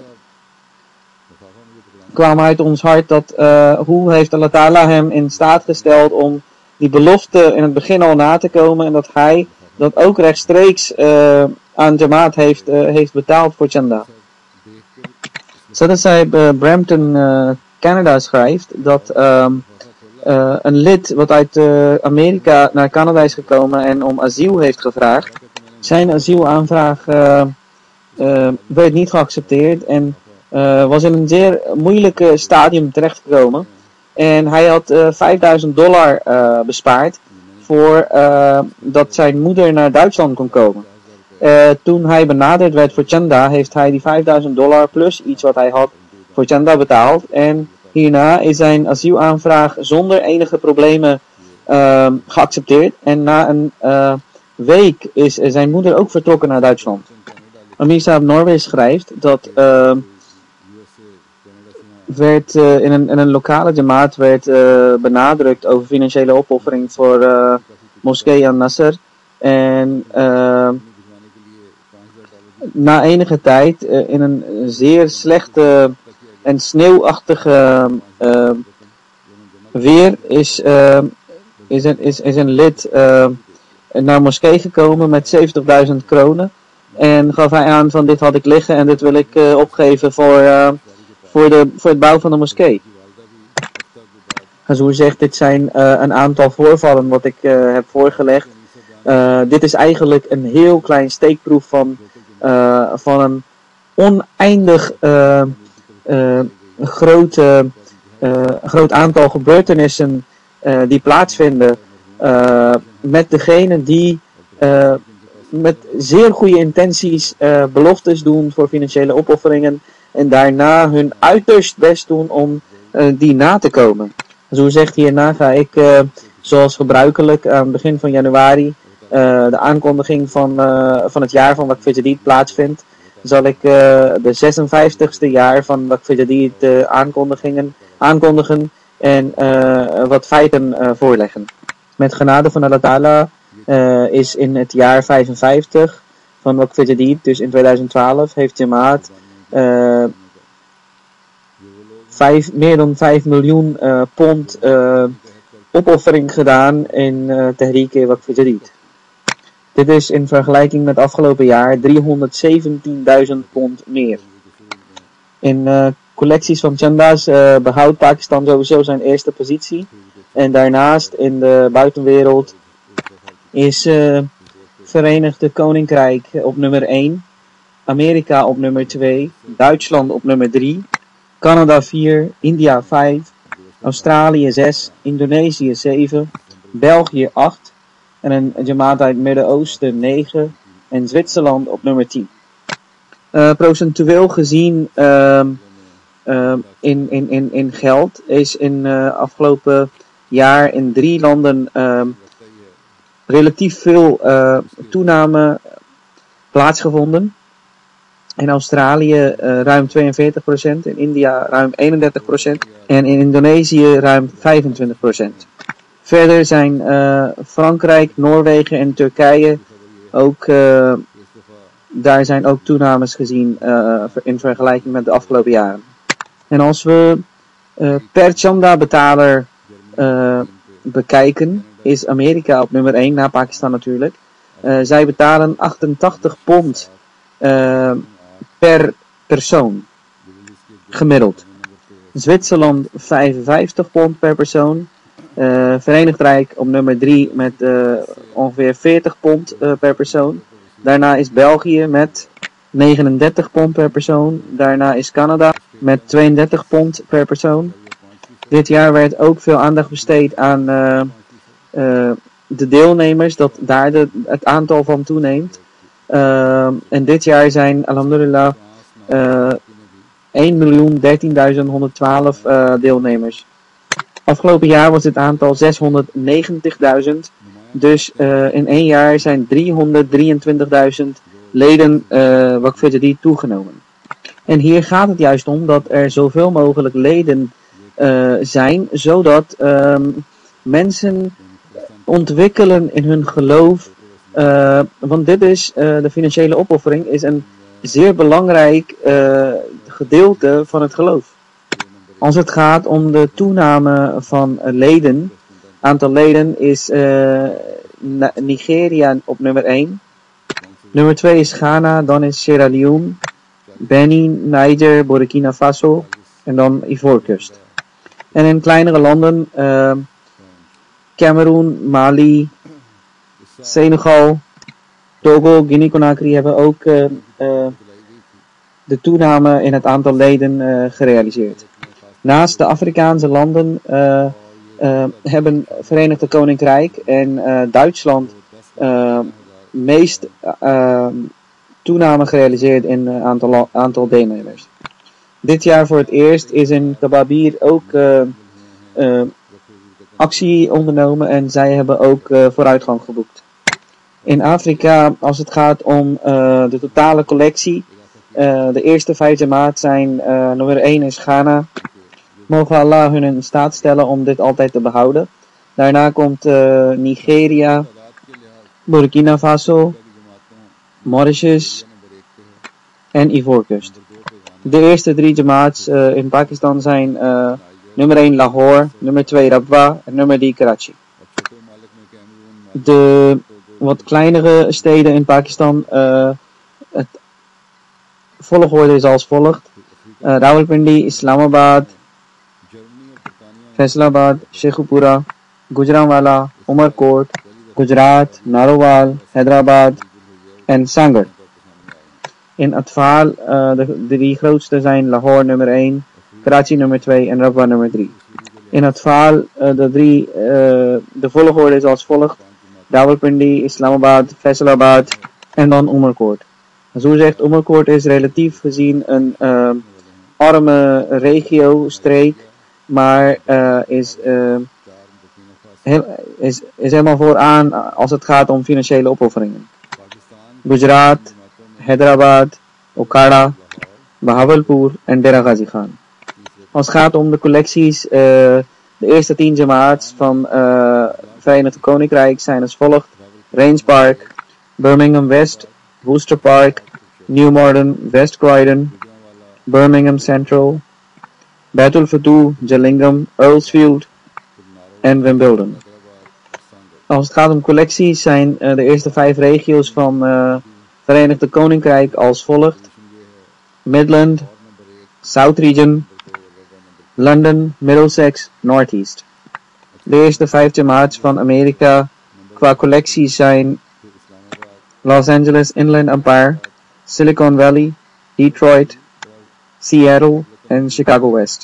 kwamen uit ons hart dat uh, hoe heeft Allah Ta'ala hem in staat gesteld om die belofte in het begin al na te komen en dat hij dat ook rechtstreeks uh, aan Jamaat heeft, uh, heeft betaald voor Chanda. Sada Sahib uh, Brampton, uh, Canada schrijft dat um, uh, een lid wat uit uh, Amerika naar Canada is gekomen en om asiel heeft gevraagd, zijn asielaanvraag uh, uh, werd niet geaccepteerd en uh, was in een zeer moeilijke stadium terechtgekomen. En hij had uh, vijfduizend dollar uh, bespaard voor uh, dat zijn moeder naar Duitsland kon komen. Uh, toen hij benaderd werd voor Chanda, heeft hij die vijfduizend dollar plus iets wat hij had voor Chanda betaald. En hierna is zijn asielaanvraag zonder enige problemen uh, geaccepteerd. En na een uh, week is zijn moeder ook vertrokken naar Duitsland. Amir Sahib Norway schrijft dat uh, werd, uh, in, een, in een lokale jamaat werd uh, benadrukt over financiële opoffering voor uh, moskee An-Nasr. En uh, na enige tijd uh, in een zeer slechte en sneeuwachtige uh, weer is, uh, is, een, is, is een lid uh, naar moskee gekomen met zeventigduizend kronen. En gaf hij aan van dit had ik liggen en dit wil ik uh, opgeven voor, uh, voor, de, voor het bouwen van de moskee. Hazoor zegt dit zijn uh, een aantal voorvallen wat ik uh, heb voorgelegd. Uh, dit is eigenlijk een heel klein steekproef van, uh, van een oneindig uh, uh, groot, uh, uh, groot aantal gebeurtenissen uh, die plaatsvinden uh, met degene die uh, met zeer goede intenties uh, beloftes doen voor financiële opofferingen en daarna hun uiterst best doen om uh, die na te komen. Zo zegt hierna ga ik, uh, zoals gebruikelijk, aan het begin van januari, uh, de aankondiging van, uh, van het jaar van Waqf Jadid plaatsvindt, zal ik uh, de zesenvijftigste jaar van Waqf Jadid uh, aankondigingen, aankondigen en uh, wat feiten uh, voorleggen. Met genade van Allah Ta'ala uh, is in het jaar vijfenvijftig van Waqf Jadid, dus in tweeduizend twaalf, heeft Jamaat uh, vijf, meer dan vijf miljoen uh, pond uh, opoffering gedaan in uh, Tehreek Waqf Jadid. Dit is in vergelijking met afgelopen jaar driehonderdzeventienduizend pond meer. In uh, collecties van chanda's uh, behoudt Pakistan sowieso zijn eerste positie. En daarnaast in de buitenwereld is uh, Verenigde Koninkrijk op nummer één, Amerika op nummer twee, Duitsland op nummer drie, Canada vier, India vijf, Australië zes, Indonesië zeven, België acht en een Jamaat uit het Midden-Oosten negen en Zwitserland op nummer tien. Uh, procentueel gezien uh, uh, in, in, in, in geld is in uh, afgelopen jaar in drie landen uh, relatief veel uh, toename plaatsgevonden. In Australië uh, ruim tweeënveertig procent, in India ruim eenendertig procent en in Indonesië ruim vijfentwintig procent. Verder zijn uh, Frankrijk, Noorwegen en Turkije ook, uh, daar zijn ook toenames gezien uh, in vergelijking met de afgelopen jaren. En als we uh, per chanda betaler uh, bekijken, is Amerika op nummer één, na Pakistan natuurlijk. Uh, zij betalen achtentachtig pond uh, per persoon, gemiddeld. Zwitserland vijfenvijftig pond per persoon. Uh, Verenigd Rijk op nummer drie met uh, ongeveer veertig pond uh, per persoon. Daarna is België met negenendertig pond per persoon. Daarna is Canada met tweeëndertig pond per persoon. Dit jaar werd ook veel aandacht besteed aan uh, uh, de deelnemers, dat daar de, het aantal van toeneemt. Uh, en dit jaar zijn, alhamdulillah, uh, één miljoen dertienduizend honderdtwaalf uh, deelnemers. Afgelopen jaar was dit aantal zeshonderdnegentigduizend. Dus uh, in één jaar zijn driehonderddrieëntwintigduizend leden uh, Waqf Jadid toegenomen. En hier gaat het juist om dat er zoveel mogelijk leden uh, zijn, zodat uh, mensen ontwikkelen in hun geloof. Uh, want dit is, uh, de financiële opoffering is een zeer belangrijk uh, gedeelte van het geloof. Als het gaat om de toename van leden, aantal leden is uh, Nigeria op nummer één. Nummer twee is Ghana, dan is Sierra Leone, Benin, Niger, Burkina Faso en dan Ivoorkust. En in kleinere landen, uh, Cameroen, Mali, Senegal, Togo, Guinea-Conakry hebben ook uh, uh, de toename in het aantal leden uh, gerealiseerd. Naast de Afrikaanse landen uh, uh, hebben Verenigde Koninkrijk en uh, Duitsland uh, meest uh, toename gerealiseerd in uh, aantal, aantal deelnemers. Dit jaar voor het eerst is in Kababir ook uh, uh, actie ondernomen en zij hebben ook uh, vooruitgang geboekt. In Afrika, als het gaat om uh, de totale collectie, uh, de eerste vijf jamaat zijn, uh, nummer één is Ghana. Mogen Allah hun in staat stellen om dit altijd te behouden. Daarna komt uh, Nigeria, Burkina Faso, Mauritius en Ivoorkust. De eerste drie jamaats uh, in Pakistan zijn uh, nummer één Lahore, nummer twee Rabwa en nummer drie Karachi. De wat kleinere steden in Pakistan, uh, het volgorde is als volgt. Uh, Rawalpindi, Islamabad, Faisalabad, Sheikhupura, Gujranwala, Umarkot, Gujarat, Narowal, Hyderabad en Sanger. In Atfal, uh, de drie grootste zijn Lahore nummer één, Karachi nummer twee en Rabwa nummer drie. In Atfal, uh, de, drie, uh, de volgorde is als volgt. Rawalpindi, Islamabad, Faisalabad en dan Umarkot. Zo zegt Umarkot is relatief gezien een uh, arme regio, streek, maar uh, is, uh, heel, is, is helemaal vooraan als het gaat om financiële opofferingen. Gujarat, Hyderabad, Okada, Bahawalpur en Dera Ghazi Khan. Als het gaat om de collecties, uh, de eerste tien jamaats van uh, Verenigd Koninkrijk zijn als volgt: Range Park, Birmingham West, Worcester Park, New Malden, West Croydon, Birmingham Central, Battle Futu, Gillingham, Earlsfield en Wimbledon. Als het gaat om collecties zijn uh, de eerste vijf regio's van uh, Verenigd Koninkrijk als volgt: Midland, South Region, London, Middlesex, Northeast. De eerste vijf jamaats van Amerika qua collecties zijn Los Angeles Inland Empire, Silicon Valley, Detroit, Seattle en Chicago West.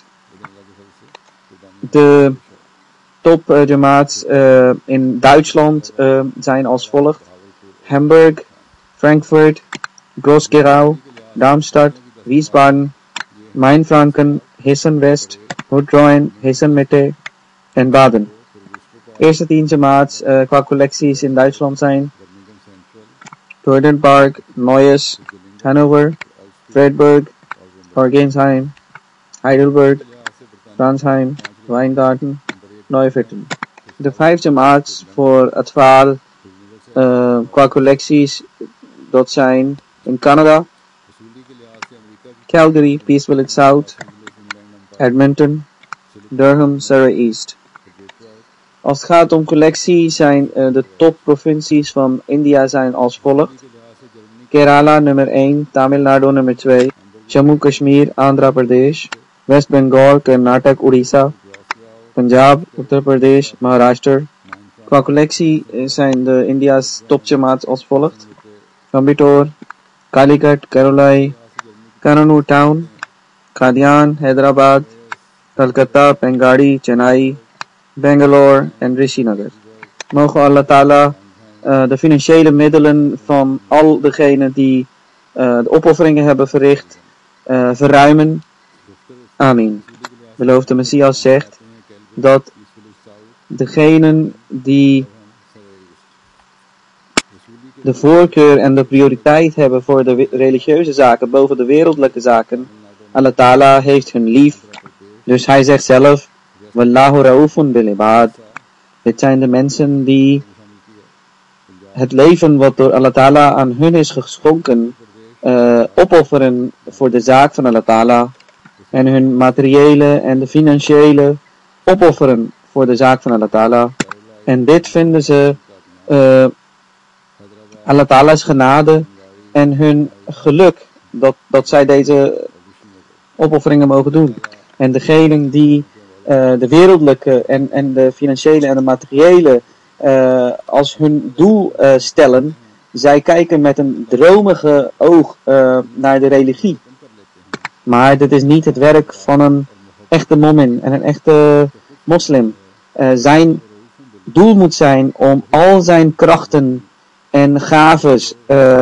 De top uh, jamaats uh, in Duitsland uh, zijn als volgt: Hamburg, Frankfurt, Groß-Gerau, Darmstadt, Wiesbaden, Mainfranken, Hessen-West, Hoedrooien, Hessen-Mitte en Baden. Eerste tien jamaats uh, qua collecties in Duitsland zijn Gordon Park, Neuss, Hannover, Freiburg, Orgensheim, Heidelberg, Ransheim, Weingarten, Neuvetten. De vijf jamaats voor Atfal uh, qua collecties, dat zijn in Canada, Calgary, Peace Village South, Edmonton, Durham, Surrey East. Als het gaat om collectie zijn uh, de topprovincies van India zijn als volgt: Kerala nummer één, Tamil Nadu nummer twee, Jammu Kashmir, Andhra Pradesh, West Bengal, Karnataka, Odisha, Punjab, Uttar Pradesh, Maharashtra. Qua collectie zijn de India's topjamaats als volgt: Coimbatore, Calicut, Karolai, Kannur Town, Qadian, Hyderabad, Calcutta, Pengadi, Chennai, Bangalore en Rishinagar. Mogen Allah Ta'ala uh, de financiële middelen van al degenen die uh, de opofferingen hebben verricht uh, verruimen. Amin. Beloofde Messias zegt dat degenen die de voorkeur en de prioriteit hebben voor de religieuze zaken boven de wereldlijke zaken, Allah Ta'ala heeft hun lief. Dus hij zegt zelf: Wallahu ra'ufun bil ibad. Dit zijn de mensen die het leven wat door Allah Ta'ala aan hun is geschonken uh, opofferen voor de zaak van Allah Ta'ala. En hun materiële en de financiële opofferen voor de zaak van Allah Ta'ala. En dit vinden ze uh, Allah Ta'ala's genade en hun geluk dat, dat zij deze opofferingen mogen doen. En degenen die uh, de wereldlijke en, en de financiële en de materiële uh, als hun doel uh, stellen, zij kijken met een dromige oog uh, naar de religie. Maar dit is niet het werk van een echte momin en een echte moslim. Uh, zijn doel moet zijn om al zijn krachten en gaves uh,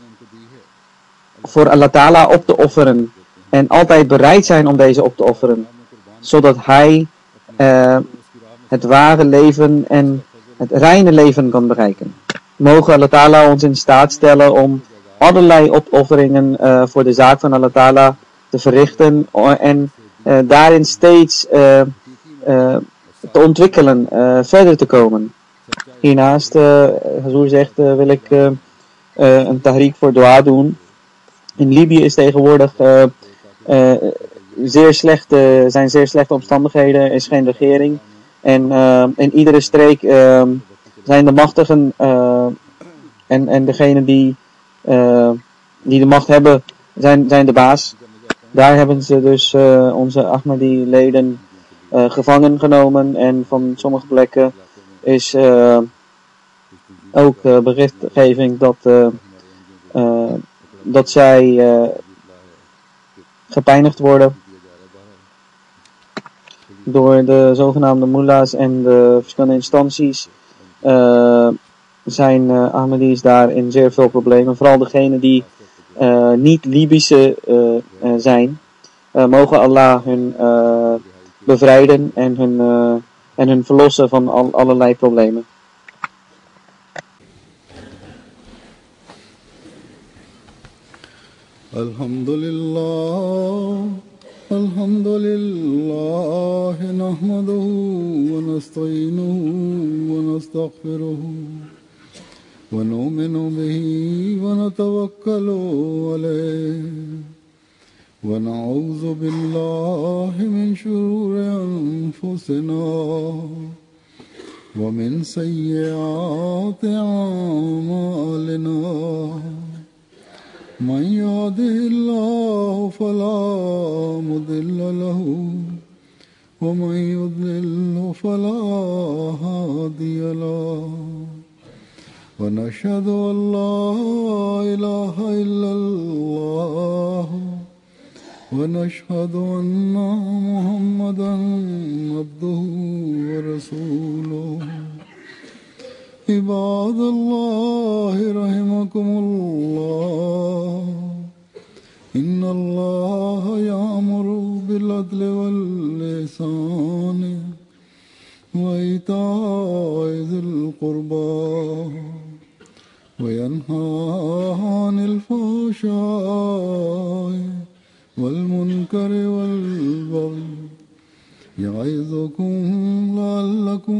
voor Allah Ta'ala op te offeren. En altijd bereid zijn om deze op te offeren. Zodat hij uh, het ware leven en het reine leven kan bereiken. Mogen Allah Ta'ala ons in staat stellen om allerlei opofferingen uh, voor de zaak van Allah Ta'ala te verrichten. En uh, daarin steeds uh, uh, te ontwikkelen, uh, verder te komen. Hiernaast, uh, Hazur zegt, uh, wil ik uh, uh, een tahrik voor dua doen. In Libië is tegenwoordig uh, uh, zeer slechte, zijn zeer slechte omstandigheden. Er is geen regering. En uh, in iedere streek uh, zijn de machtigen uh, en, en degenen die, uh, die de macht hebben, zijn, zijn de baas. Daar hebben ze dus uh, onze Ahmadi-leden uh, gevangen genomen. En van sommige plekken is uh, ook uh, berichtgeving dat, uh, uh, dat zij uh, gepijnigd worden door de zogenaamde mullahs en de verschillende instanties. Uh, zijn uh, Ahmadis daar in zeer veel problemen. Vooral degenen die uh, niet Libische uh, uh, zijn. Uh, mogen Allah hun uh, bevrijden en hun, uh, en hun verlossen van al, allerlei problemen. Alhamdulillah, alhamdulillah, nahmaduhu wa nasta'inuhu wa nastaghfiruhu wa nu'minu bihi wa natawakkalu alayhi. ونعوذ بالله من شرور أنفسنا ومن سيئات أعمالنا من يهده الله فلا مضل له ومن يضلل فلا هادي له ونشهد أن لا إله إلا الله ونشهد أن محمدا عبده ورسوله. عباد الله رحمكم الله إن الله يأمر بالعدل والإحسان وإيتاء ذي القربى وينهى عن الفحشاء والمنكر والبغي يعظكم لعلكم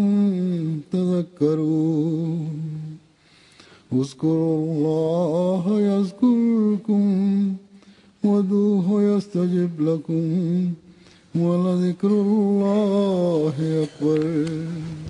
تذكرون. اذكروا الله يذكركم وادعوه يستجب لكم ولذكر الله أكبر.